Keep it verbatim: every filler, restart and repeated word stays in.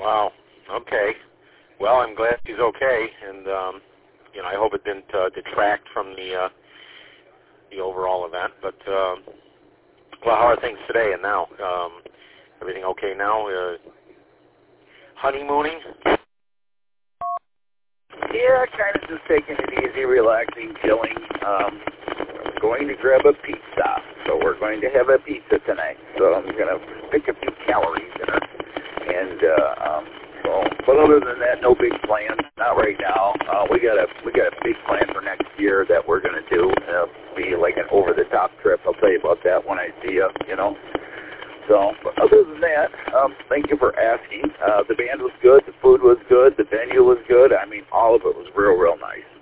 Wow. Okay. Well, I'm glad he's okay, and um, you know, I hope it didn't uh, detract from the uh, the overall event. But um, well, how are things today and now? Um, everything okay now? Uh, honeymooning? Yeah, kind of just taking it easy, relaxing, chilling. Um, going to grab a pizza. So we're going to have a pizza tonight. So I'm going to pick a few calories in her. And uh, um, so, but other than that, no big plans. Not right now. Uh, we got a we got a big plan for next year that we're going to do. It'll be like an over the top trip. I'll tell you about that when I see you. You know. So, but other than that, um, thank you for asking. Uh, the band was good. The food was good. The venue was good. I mean, all of it was real, real nice.